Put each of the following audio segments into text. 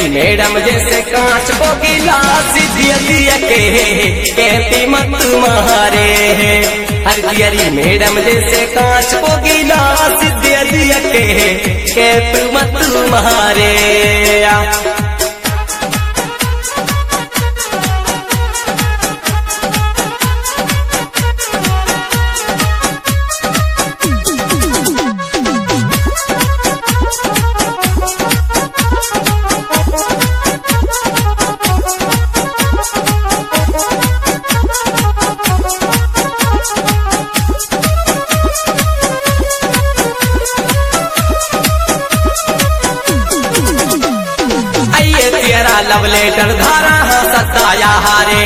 Madam जैसे कांच को गिलास दिया दिया के कहती मत मारे। हर दियरी मैडम जैसे कांच को गिलास दिया दिया के कहती मत मारे। लव लेटर धारा सताया हारे।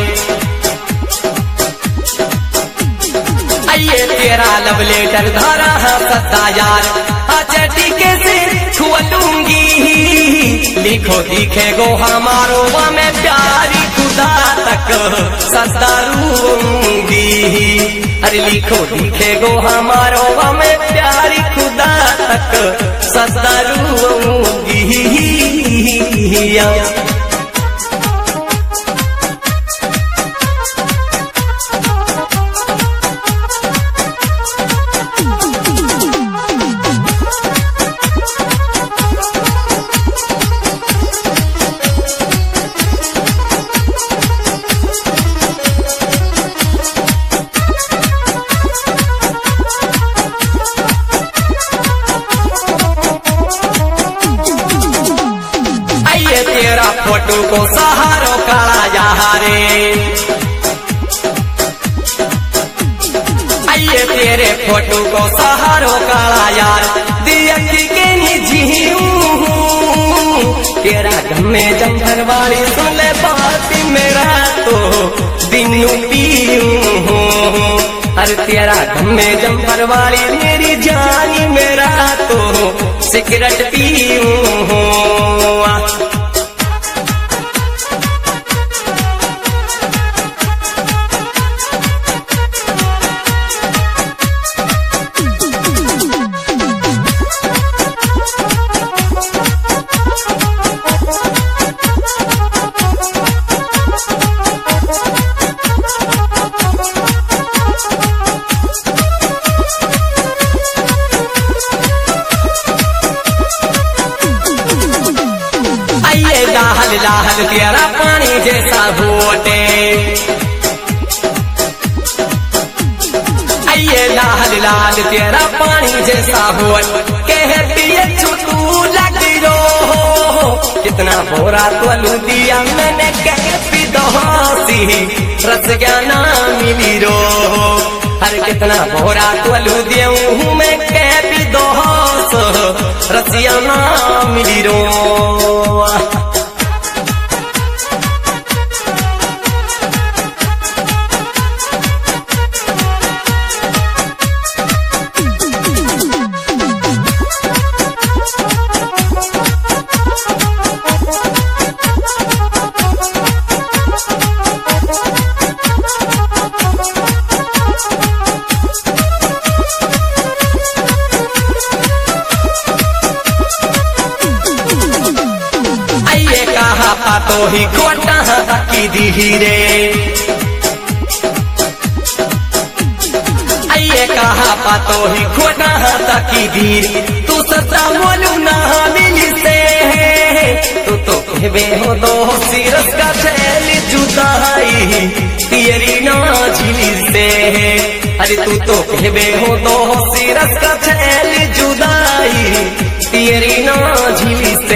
आइए तेरा लव लेटर धारा सताया चटी के से छुअलूंगी। लिखो दिखे गो हमारो मैं प्यारी खुदा तक सतारूंगी। अरे लिखो दिखे गो हमारो मैं प्यारी खुदा तक सतारूंगी। तेरा फोटो को सहारो काला जहारे। आइए तेरे फोटो को सहारो काला यार दिया के निजी। तेरा गमे जंगर वाली सुन ले बात मेरा तो दिनू पीऊं। अरे तेरा गमे जंगर वाली मेरी जानी मेरा तो सिगरेट पीऊं। लाहल लाहल तेरा पानी जैसा होटे। आइए लाहल लाल तेरा पानी जैसा होट कहती है छुटू लगी रो। कितना बोरा तो दिया मैंने कहती दोसी रस ज्ञाना मिली रो। हर कितना बोरा तो दिया हूँ मैं कहती दोस रसिया ना मिली रो। तो ही कोटा की धीरे। आइए कहा पातो ही खोटा की धीरे। तू सता बोलू ना मिली से तू तो कहवे हो दो सिरस का छैल जुदाई तेरी ना झिली से। अरे तू तो कहवे हो दो सिरस का छैल जुदाई तेरी ना झिली से।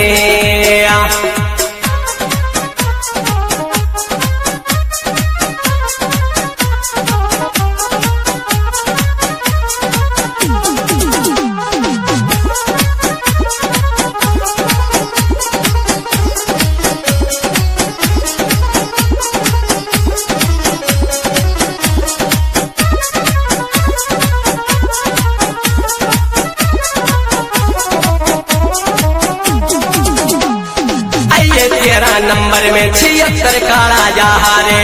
नंबर में 76 काला जहारे।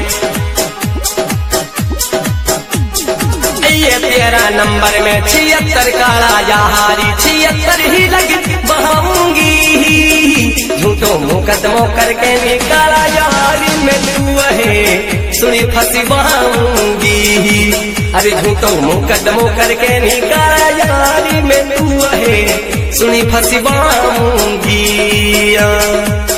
ये तेरा नंबर में 76 काला जहारी 76 ही लग बहाऊंगी। झूठो मुकदमों करके निकाला यारी में तू है सुनी फंसवाऊंगी। अरे झूठों मुकदमों करके निकाला यारी में तू है सुनी फंसवाऊंगी।